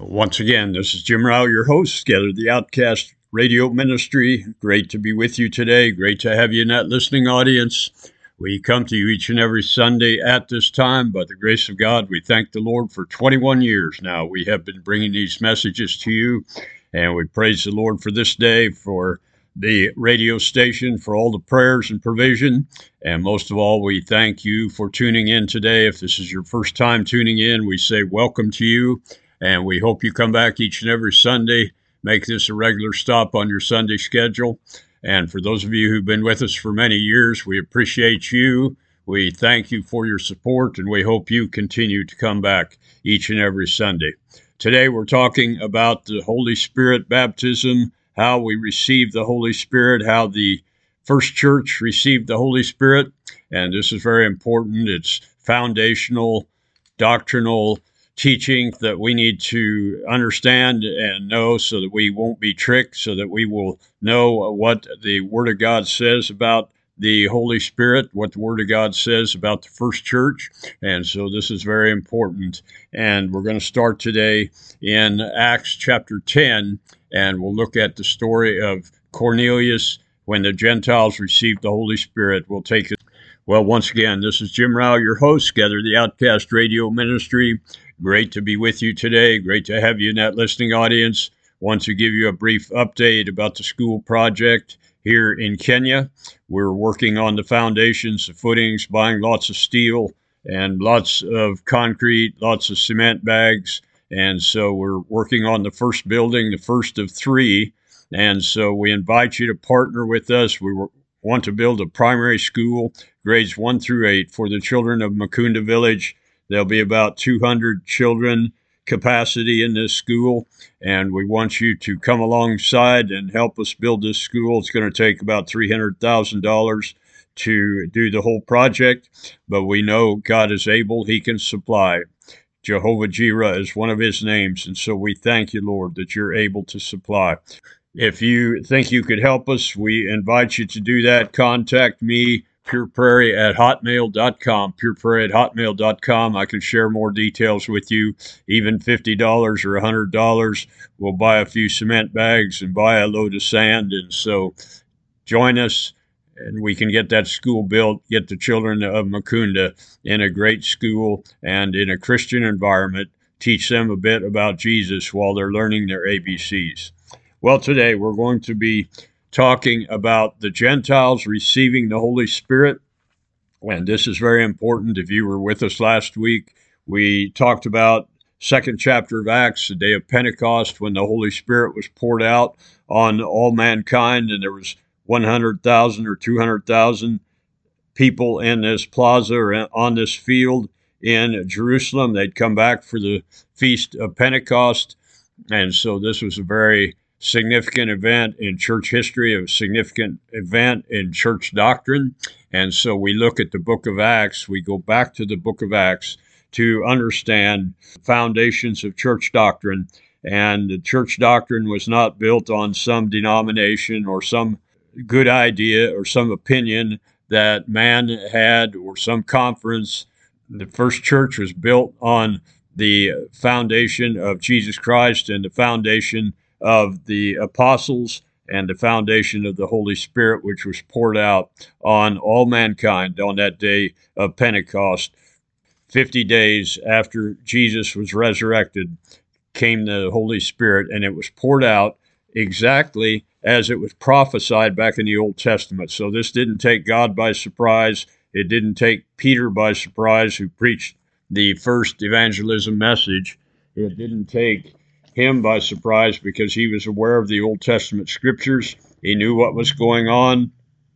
Once again, this is Jim Rao, your host, Gather the Outcast Radio Ministry. Great to be with you today. Great to have you in that listening audience. We come to you each and every Sunday at this time. By the grace of God, we thank the Lord for 21 years now. We have been bringing these messages to you, and we praise the Lord for this day, for the radio station, for all the prayers and provision. And most of all, we thank you for tuning in today. If this is your first time tuning in, we say welcome to you. And we hope you come back each and every Sunday. Make this a regular stop on your Sunday schedule. And for those of you who've been with us for many years, we appreciate you. We thank you for your support, and we hope you continue to come back each and every Sunday. Today, we're talking about the Holy Spirit baptism, how we receive the Holy Spirit, how the first church received the Holy Spirit. And this is very important. It's foundational, doctrinal teaching that we need to understand and know so that we won't be tricked, so that we will know what the Word of God says about the Holy Spirit, what the Word of God says about the first church. And so this is very important. And we're going to start today in Acts chapter 10, and we'll look at the story of Cornelius when the Gentiles received the Holy Spirit. We'll take it. Well, once again, this is Jim Rao, your host, Gather the Outcast Radio Ministry. Great to be with you today. Great to have you in that listening audience. Want to give you a brief update about the school project here in Kenya. We're working on the foundations, the footings, buying lots of steel and lots of concrete, lots of cement bags. And so we're working on the first building, the first of three. And so we invite you to partner with us. We want to build a primary school, grades 1 through 8, for the children of Mukunda Village. There'll be about 200 children capacity in this school, and we want you to come alongside and help us build this school. It's going to take about $300,000 to do the whole project, but we know God is able. He can supply. Jehovah Jireh is one of his names, and so we thank you, Lord, that you're able to supply. If you think you could help us, we invite you to do that. Contact me, pureprairie@hotmail.com, pureprairie@hotmail.com. I can share more details with you, even $50 or $100. We'll buy a few cement bags and buy a load of sand. And so join us, and we can get that school built, get the children of Mukunda in a great school and in a Christian environment, teach them a bit about Jesus while they're learning their ABCs. Well, today we're going to be talking about the Gentiles receiving the Holy Spirit. And this is very important. If you were with us last week, we talked about second chapter of Acts, the day of Pentecost, when the Holy Spirit was poured out on all mankind, and there was 100,000 or 200,000 people in this plaza or on this field in Jerusalem. They'd come back for the Feast of Pentecost. And so this was a very significant event in church history, a significant event in church doctrine. And so we look at the book of Acts, we go back to the book of Acts to understand foundations of church doctrine. And the church doctrine was not built on some denomination or some good idea or some opinion that man had or some conference. The first church was built on the foundation of Jesus Christ and the foundation of the apostles and the foundation of the Holy Spirit, which was poured out on all mankind on that day of Pentecost. 50 days after Jesus was resurrected came the Holy Spirit, and it was poured out exactly as it was prophesied back in the Old Testament. So this didn't take God by surprise. It didn't take Peter by surprise, who preached the first evangelism message. It didn't take him by surprise because he was aware of the Old Testament scriptures. He knew what was going on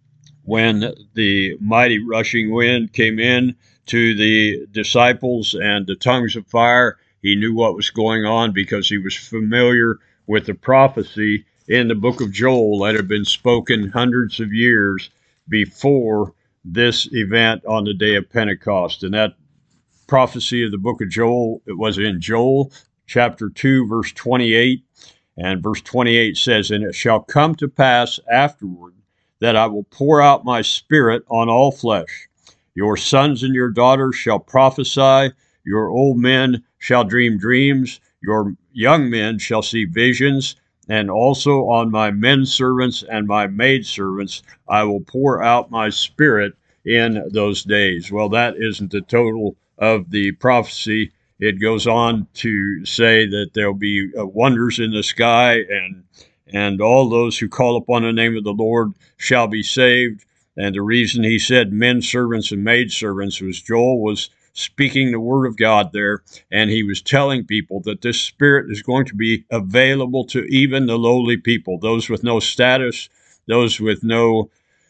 when the mighty rushing wind came in to the disciples and the tongues of fire. He knew what was going on because he was familiar with the prophecy in the book of Joel that had been spoken hundreds of years before this event on the day of Pentecost. And that prophecy of the book of Joel, it was in Joel chapter 2, verse 28, and verse 28 says, "And it shall come to pass afterward that I will pour out my spirit on all flesh. Your sons and your daughters shall prophesy, your old men shall dream dreams, Your young men shall see visions, and also on my men servants and my maid servants I will pour out my spirit in those days. Well, that isn't the total of the prophecy. It goes on to say that there'll be wonders in the sky, and all those who call upon the name of the Lord shall be saved. And the reason he said men servants and maid servants was Joel was speaking the word of God there, and he was telling people that this spirit is going to be available to even the lowly people, those with no status, those with no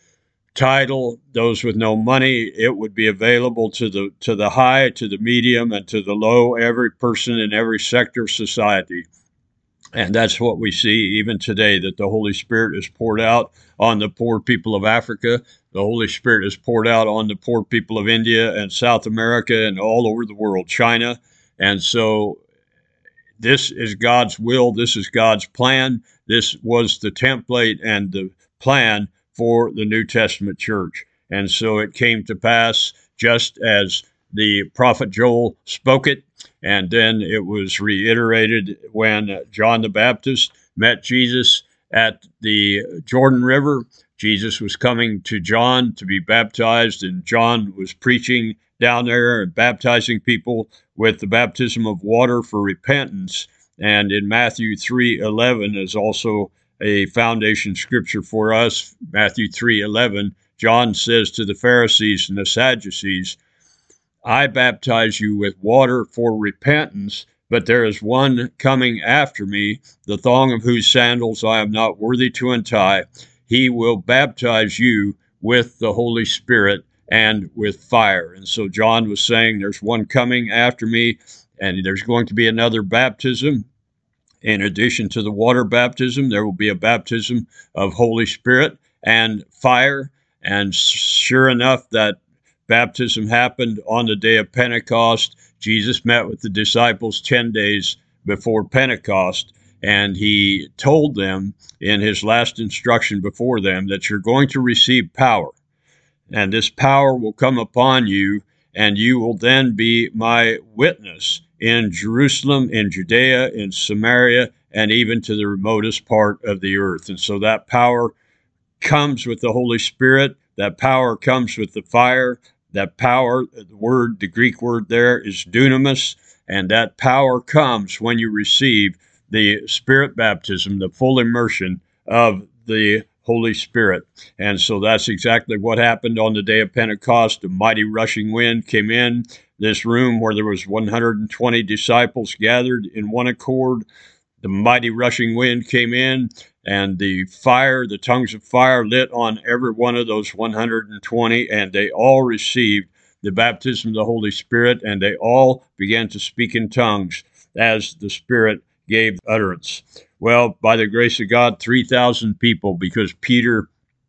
title, those with no money. It would be available to the high, to the medium, and to the low, every person in every sector of society. And that's what we see even today, that the Holy Spirit is poured out on the poor people of Africa. The Holy Spirit is poured out on the poor people of India and South America and all over the world, China. And so this is God's will. This is God's plan. This was the template and the plan for the New Testament church. And so it came to pass just as the prophet Joel spoke it. And then it was reiterated when John the Baptist met Jesus at the Jordan River. Jesus was coming to John to be baptized, and John was preaching down there and baptizing people with the baptism of water for repentance. And in Matthew 3:11 is also a foundation scripture for us. Matthew 3:11, John says to the Pharisees and the Sadducees, I baptize you with water for repentance, but there is one coming after me, the thong of whose sandals I am not worthy to untie. He will baptize you with the Holy Spirit and with fire. And so John was saying, there's one coming after me, and there's going to be another baptism. In addition to the water baptism, there will be a baptism of Holy Spirit and fire. And sure enough, that baptism happened on the day of Pentecost. Jesus met with the disciples 10 days before Pentecost, and he told them in his last instruction before them that you're going to receive power, and this power will come upon you, and you will then be my witness in Jerusalem, in Judea, in Samaria, and even to the remotest part of the earth. And so that power comes with the Holy Spirit. That power comes with the fire. That power, the Greek word there is dunamis, and that power comes when you receive the Spirit baptism, the full immersion of the Holy Spirit. And so that's exactly what happened on the day of Pentecost. A mighty rushing wind came in this room where there was 120 disciples gathered in one accord. The mighty rushing wind came in, and the fire, the tongues of fire, lit on every one of those 120, and they all received the baptism of the Holy Spirit, and they all began to speak in tongues as the Spirit gave utterance. Well, by the grace of God, 3,000 people, because Peter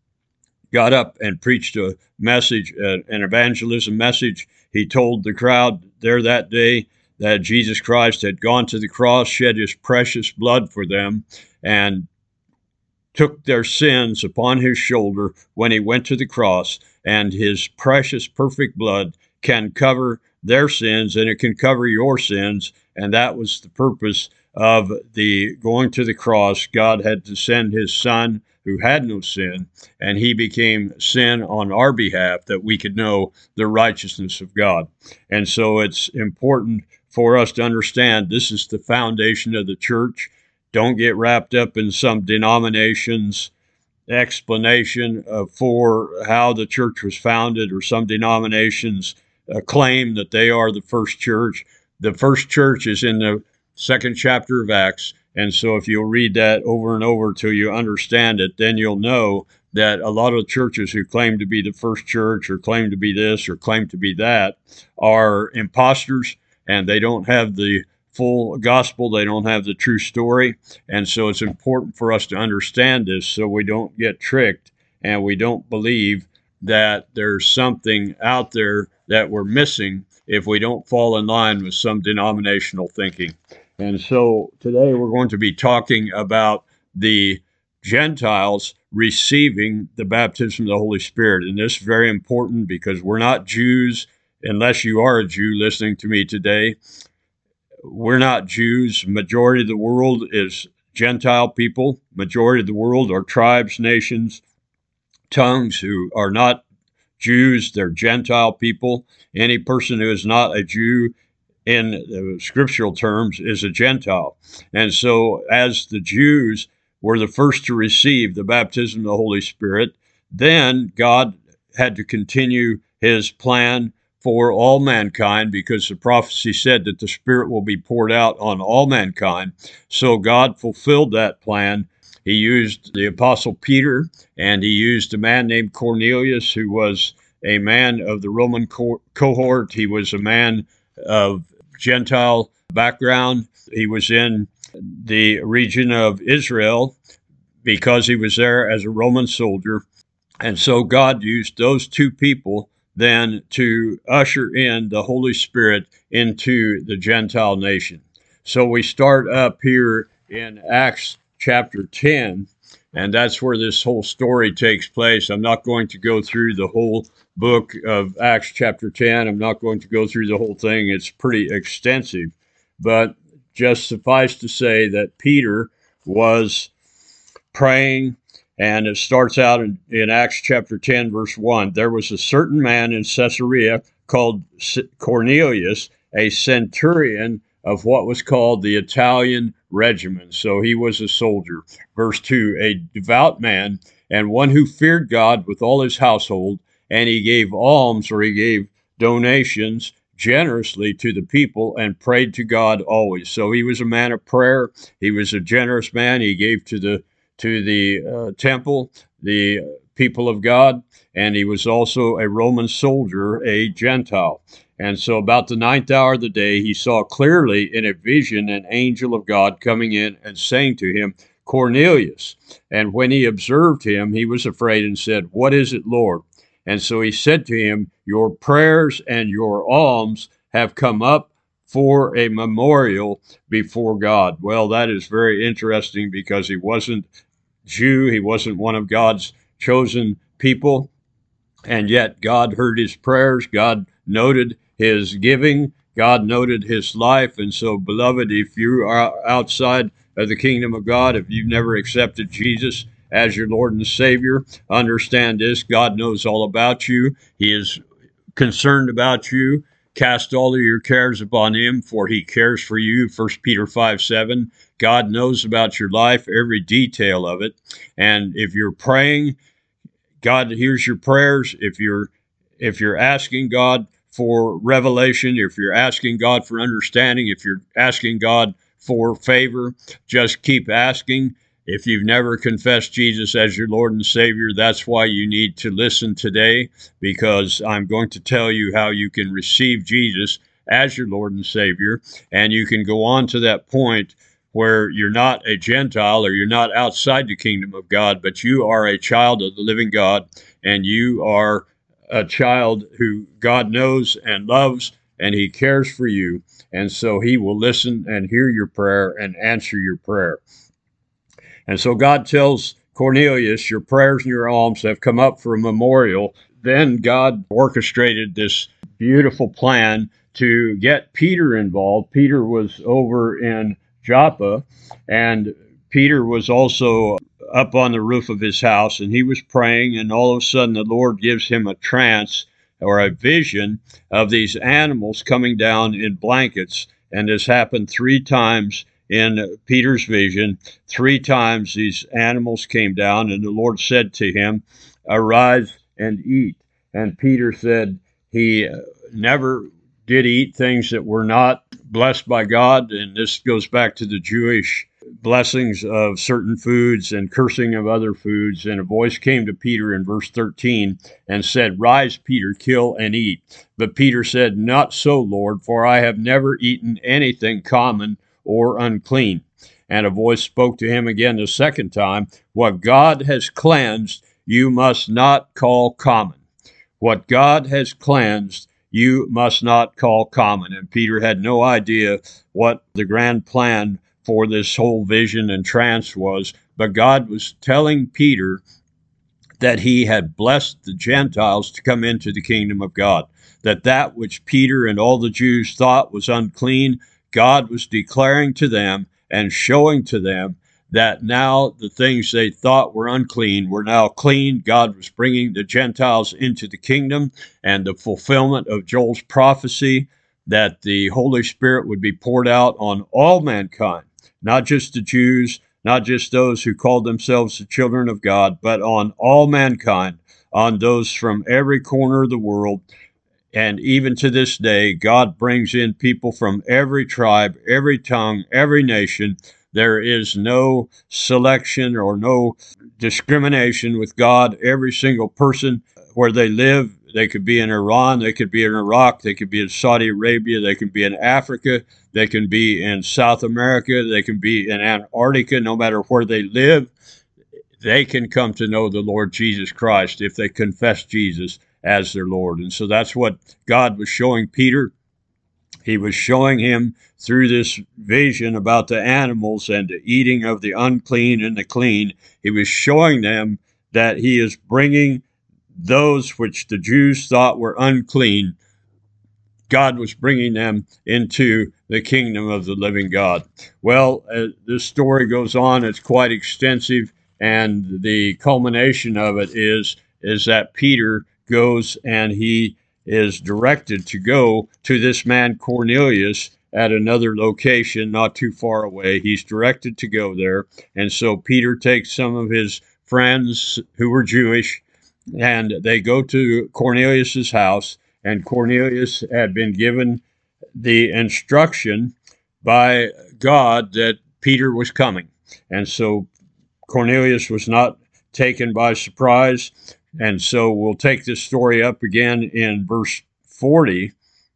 got up and preached a message, an evangelism message. He told the crowd there that day that Jesus Christ had gone to the cross, shed his precious blood for them, and took their sins upon his shoulder when he went to the cross, and his precious, perfect blood can cover their sins, and it can cover your sins. And that was the purpose of the going to the cross. God had to send his Son, who had no sin, and he became sin on our behalf that we could know the righteousness of God. And so it's important for us to understand this is the foundation of the church. Don't get wrapped up in some denomination's explanation for how the church was founded, or some denominations claim that they are the first church. The first church is in the second chapter of Acts. And so if you'll read that over and over till you understand it, then you'll know that a lot of churches who claim to be the first church, or claim to be this, or claim to be that, are imposters, and they don't have the full gospel. They don't have the true story. And so it's important for us to understand this so we don't get tricked and we don't believe that there's something out there that we're missing if we don't fall in line with some denominational thinking. And so today we're going to be talking about the Gentiles receiving the baptism of the Holy Spirit. And this is very important because we're not Jews, unless you are a Jew listening to me today. We're not Jews. Majority of the world is Gentile people. Majority of the world are tribes, nations, tongues who are not Jews. They're Gentile people. Any person who is not a Jew in scriptural terms is a Gentile. And so, as the Jews were the first to receive the baptism of the Holy Spirit, then God had to continue his plan for all mankind, because the prophecy said that the Spirit will be poured out on all mankind. So God fulfilled that plan. He used the Apostle Peter, and he used a man named Cornelius, who was a man of the Roman cohort. He was a man of Gentile background. He was in the region of Israel because he was there as a Roman soldier. And so God used those two people then to usher in the Holy Spirit into the Gentile nation. So we start up here in Acts chapter 10, and that's where this whole story takes place. I'm not going to go through the whole book of Acts chapter 10. I'm not going to go through the whole thing. It's pretty extensive. But just suffice to say that Peter was praying, and it starts out in Acts chapter 10, verse 1. There was a certain man in Caesarea called Cornelius, a centurion of what was called the Italian regiment. So he was a soldier. Verse 2, a devout man and one who feared God with all his household, and he gave alms, or he gave donations generously to the people, and prayed to God always. So he was a man of prayer. He was a generous man. He gave to the temple, the people of God, and he was also a Roman soldier, a Gentile. And so about the ninth hour of the day, he saw clearly in a vision an angel of God coming in and saying to him, Cornelius. And when he observed him, he was afraid and said, What is it, Lord? And so he said to him, Your prayers and your alms have come up for a memorial before God. Well, that is very interesting, because he wasn't Jew. He wasn't one of God's chosen people. And yet God heard his prayers. God noted his giving. God noted his life. And so, beloved, if you are outside of the kingdom of God, if you've never accepted Jesus as your Lord and Savior, understand this: God knows all about you. He is concerned about you. Cast all of your cares upon him, for he cares for you. 1 Peter 5:7. God knows about your life, every detail of it. And if you're praying, God hears your prayers. If you're asking God for revelation, if you're asking God for understanding, if you're asking God for favor, just keep asking. If you've never confessed Jesus as your Lord and Savior, that's why you need to listen today, because I'm going to tell you how you can receive Jesus as your Lord and Savior, and you can go on to that point where you're not a Gentile, or you're not outside the kingdom of God, but you are a child of the living God, and you are a child who God knows and loves, and he cares for you. And so he will listen and hear your prayer and answer your prayer. And so God tells Cornelius, your prayers and your alms have come up for a memorial. Then God orchestrated this beautiful plan to get Peter involved. Peter was over in Joppa, and Peter was also up on the roof of his house, and he was praying, and all of a sudden the Lord gives him a trance, or a vision, of these animals coming down in blankets. And this happened 3 times in Peter's vision. 3 times these animals came down, and the Lord said to him, Arise and eat. And Peter said he never did eat things that were not blessed by God. And this goes back to the Jewish blessings of certain foods and cursing of other foods. And a voice came to Peter in verse 13 and said, Rise, Peter, kill and eat. But Peter said, Not so, Lord, for I have never eaten anything common or unclean. And a voice spoke to him again the second time, What God has cleansed, you must not call common. What God has cleansed, you must not call common. And Peter had no idea what the grand plan for this whole vision and trance was, but God was telling Peter that he had blessed the Gentiles to come into the kingdom of God, that which Peter and all the Jews thought was unclean, God was declaring to them and showing to them that now the things they thought were unclean were now clean. God was bringing the Gentiles into the kingdom, and the fulfillment of Joel's prophecy that the Holy Spirit would be poured out on all mankind, not just the Jews, not just those who called themselves the children of God, but on all mankind, on those from every corner of the world. And even to this day, God brings in people from every tribe, every tongue, every nation. There is no selection or no discrimination with God. Every single person where they live, they could be in Iran, they could be in Iraq, they could be in Saudi Arabia, they can be in Africa, they can be in South America, they can be in Antarctica. No matter where they live, they can come to know the Lord Jesus Christ if they confess Jesus as their Lord. And so that's what God was showing Peter. He was showing him through this vision about the animals and the eating of the unclean and the clean. He was showing them that he is bringing those which the Jews thought were unclean. God was bringing them into the kingdom of the living God. Well, this story goes on. It's quite extensive, and the culmination of it is that Peter goes and he is directed to go to this man Cornelius at another location not too far away. He's directed to go there. And so Peter takes some of his friends who were Jewish, and they go to Cornelius's house. And Cornelius had been given the instruction by God that Peter was coming. And so Cornelius was not taken by surprise. And so we'll take this story up again in verse 40.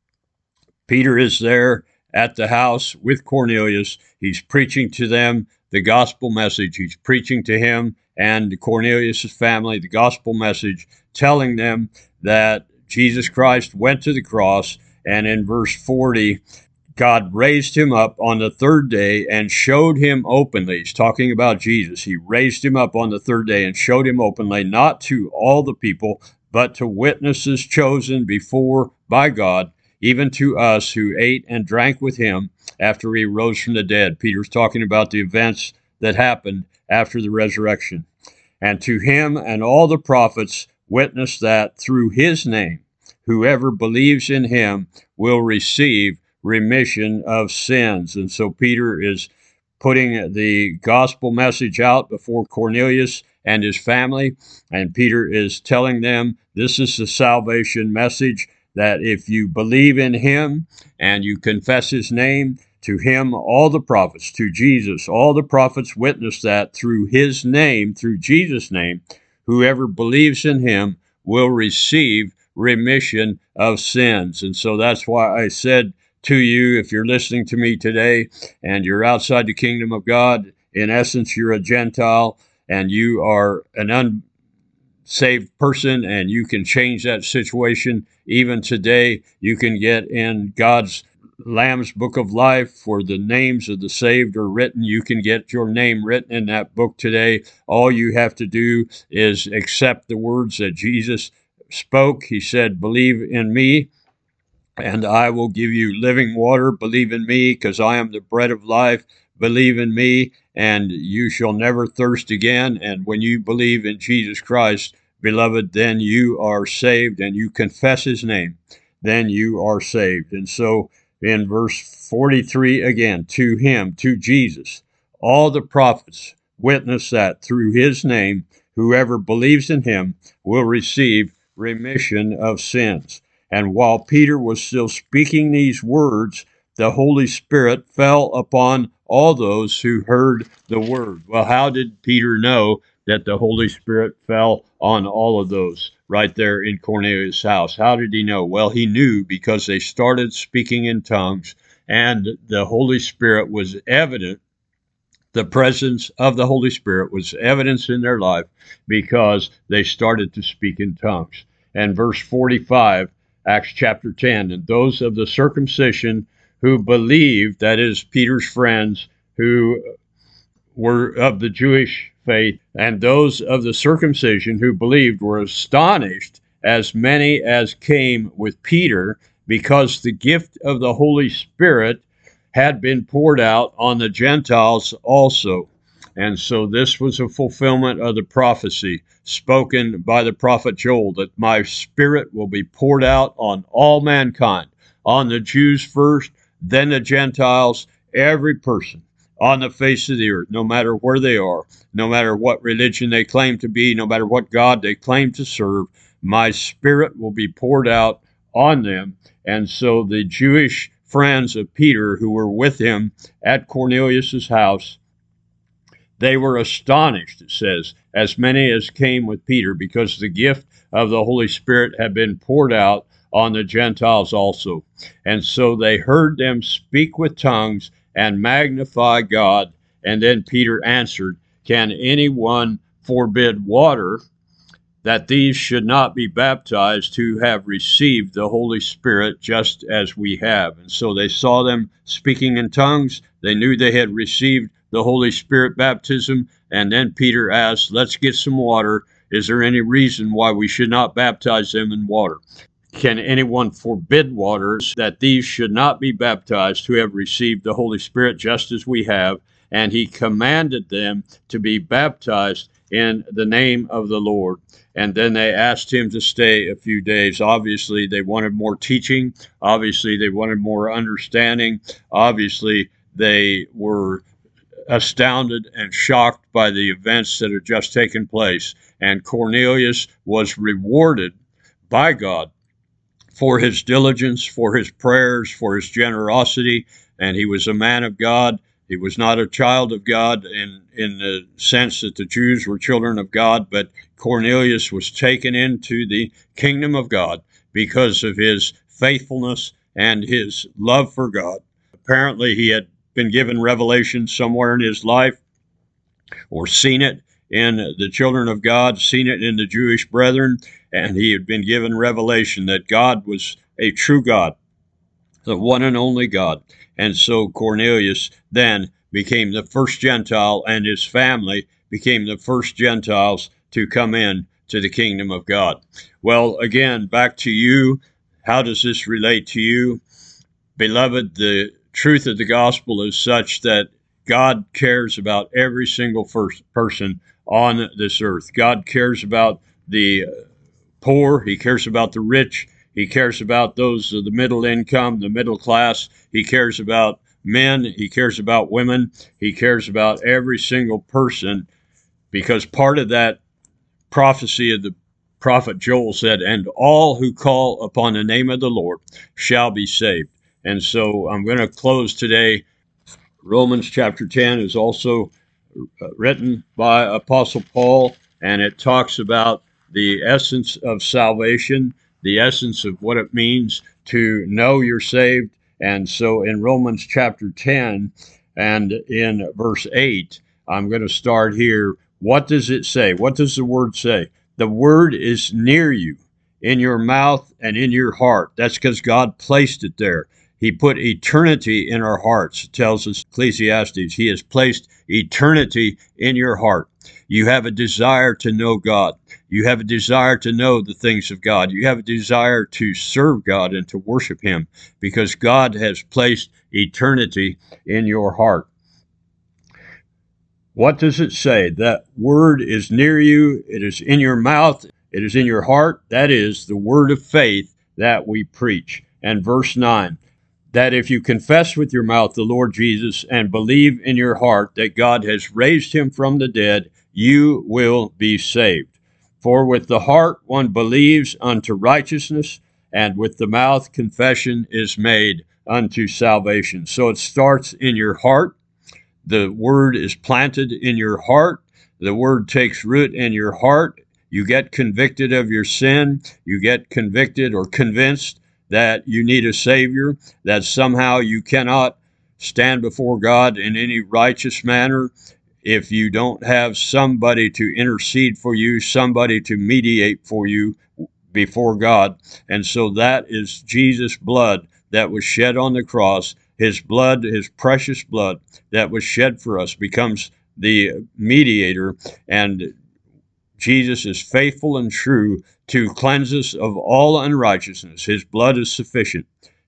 Peter is there at the house with Cornelius. He's preaching to them the gospel message. He's preaching to him and Cornelius' family the gospel message, telling them that Jesus Christ went to the cross. And in verse 40, God raised him up on the third day and showed him openly. He's talking about Jesus. He raised him up on the third day and showed him openly, not to all the people, but to witnesses chosen before by God, even to us who ate and drank with him after he rose from the dead. Peter's talking about the events that happened after the resurrection. And to him and all the prophets witness that through his name, whoever believes in him will receive remission of sins. And so Peter is putting the gospel message out before Cornelius and his family. And Peter is telling them this is the salvation message, that if you believe in him and you confess his name, to him all the prophets, to Jesus, all the prophets witness that through his name, through Jesus' name, whoever believes in him will receive remission of sins. And so that's why I said to you, if you're listening to me today and you're outside the kingdom of God, in essence, you're a Gentile and you are an unsaved person, and you can change that situation. Even today, you can get in God's Lamb's Book of Life, where the names of the saved are written. You can get your name written in that book today. All you have to do is accept the words that Jesus spoke. He said, believe in me, and I will give you living water. Believe in me, because I am the bread of life. Believe in me, and you shall never thirst again. And when you believe in Jesus Christ, beloved, then you are saved, and you confess his name, then you are saved. And so in verse 43 again, to him, to Jesus, all the prophets witness that through his name, whoever believes in him will receive remission of sins. And while Peter was still speaking these words, the Holy Spirit fell upon all those who heard the word. Well, how did Peter know that the Holy Spirit fell on all of those right there in Cornelius' house? How did he know? Well, he knew because they started speaking in tongues, and the Holy Spirit was evident. The presence of the Holy Spirit was evidence in their life because they started to speak in tongues. And verse 45, Acts chapter 10, and those of the circumcision who believed, that is, Peter's friends who were of the Jewish faith, and those of the circumcision who believed were astonished, as many as came with Peter, because the gift of the Holy Spirit had been poured out on the Gentiles also. And so this was a fulfillment of the prophecy spoken by the prophet Joel, that my spirit will be poured out on all mankind, on the Jews first, then the Gentiles, every person on the face of the earth, no matter where they are, no matter what religion they claim to be, no matter what God they claim to serve, my spirit will be poured out on them. And so the Jewish friends of Peter who were with him at Cornelius's house, they were astonished, it says, as many as came with Peter, because the gift of the Holy Spirit had been poured out on the Gentiles also. And so they heard them speak with tongues and magnify God. And then Peter answered, can anyone forbid water that these should not be baptized who have received the Holy Spirit just as we have? And so they saw them speaking in tongues. They knew they had received the Holy Spirit baptism. And then Peter asked, let's get some water. Is there any reason why we should not baptize them in water? Can anyone forbid waters that these should not be baptized who have received the Holy Spirit just as we have? And he commanded them to be baptized in the name of the Lord. And then they asked him to stay a few days. Obviously, they wanted more teaching. Obviously, they wanted more understanding. Obviously, they were astounded and shocked by the events that had just taken place. And Cornelius was rewarded by God for his diligence, for his prayers, for his generosity. And he was a man of God. He was not a child of God in the sense that the Jews were children of God, but Cornelius was taken into the kingdom of God because of his faithfulness and his love for God. Apparently, he had been given revelation somewhere in his life, or seen it in the children of God, seen it in the Jewish brethren, and he had been given revelation that God was a true God, the one and only God. And so Cornelius then became the first Gentile, and his family became the first Gentiles to come in to the kingdom of God. Well, again, back to you. How does this relate to you? Beloved, the truth of the gospel is such that God cares about every single person on this earth. God cares about the poor. He cares about the rich. He cares about those of the middle income, the middle class. He cares about men. He cares about women. He cares about every single person, because part of that prophecy of the prophet Joel said, and all who call upon the name of the Lord shall be saved. And so I'm going to close today. Romans chapter 10 is also written by Apostle Paul, and it talks about the essence of salvation, the essence of what it means to know you're saved. And so in Romans chapter 10 and in verse 8, I'm going to start here. What does it say? What does the word say? The word is near you, in your mouth and in your heart. That's because God placed it there. He put eternity in our hearts, tells us Ecclesiastes. He has placed eternity in your heart. You have a desire to know God. You have a desire to know the things of God. You have a desire to serve God and to worship Him, because God has placed eternity in your heart. What does it say? That word is near you. It is in your mouth. It is in your heart. That is the word of faith that we preach. And verse 9, that if you confess with your mouth the Lord Jesus and believe in your heart that God has raised him from the dead, you will be saved. For with the heart one believes unto righteousness, and with the mouth confession is made unto salvation. So it starts in your heart. The word is planted in your heart. The word takes root in your heart. You get convicted of your sin. You get convicted or convinced that you need a Savior, that somehow you cannot stand before God in any righteous manner if you don't have somebody to intercede for you, somebody to mediate for you before God. And so that is Jesus' blood that was shed on the cross. His blood, his precious blood that was shed for us, becomes the mediator, and Jesus is faithful and true to cleanse us of all unrighteousness. His blood is sufficient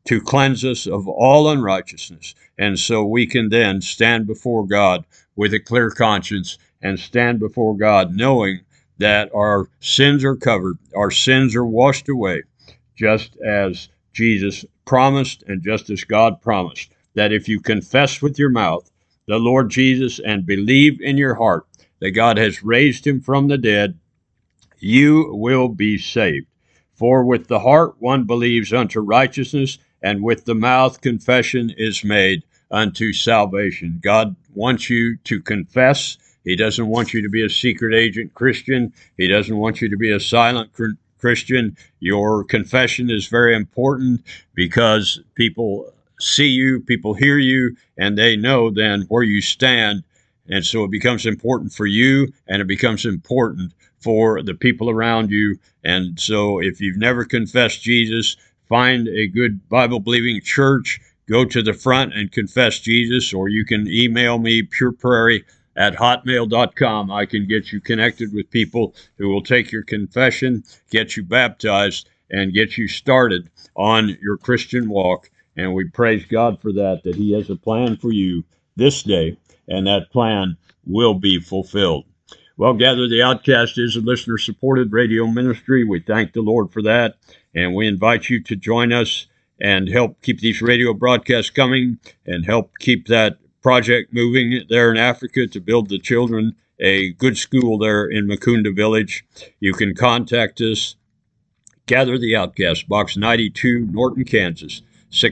to cleanse us of all unrighteousness. And so we can then stand before God with a clear conscience and stand before God knowing that our sins are covered, our sins are washed away, just as Jesus promised and just as God promised, that if you confess with your mouth the Lord Jesus and believe in your heart that God has raised him from the dead, you will be saved. For with the heart one believes unto righteousness, and with the mouth confession is made unto salvation. God wants you to confess. He doesn't want you to be a secret agent Christian. He doesn't want you to be a silent Christian. Your confession is very important because people see you, people hear you, and they know then where you stand. And so it becomes important for you, and it becomes important for the people around you. And so if you've never confessed Jesus, find a good Bible-believing church, go to the front and confess Jesus, or you can email me, pureprairie@hotmail.com. I can get you connected with people who will take your confession, get you baptized, and get you started on your Christian walk. And we praise God for that He has a plan for you this day, and that plan will be fulfilled. Well, Gather the Outcast is a listener-supported radio ministry. We thank the Lord for that, and we invite you to join us and help keep these radio broadcasts coming and help keep that project moving there in Africa to build the children a good school there in Mukunda Village. You can contact us, Gather the Outcast, Box 92, Norton, Kansas,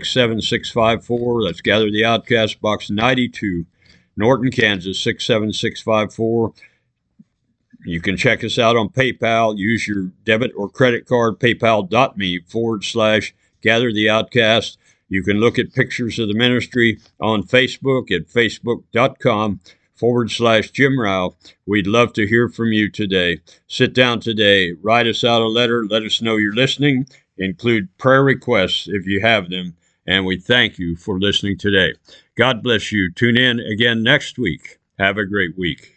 67654. That's Gather the Outcast, Box 92, Norton, Kansas, 67654. You can check us out on PayPal. Use your debit or credit card, paypal.me/Gather the Outcast. You can look at pictures of the ministry on Facebook at facebook.com/Jim Rao. We'd love to hear from you today. Sit down today. Write us out a letter. Let us know you're listening. Include prayer requests if you have them. And we thank you for listening today. God bless you. Tune in again next week. Have a great week.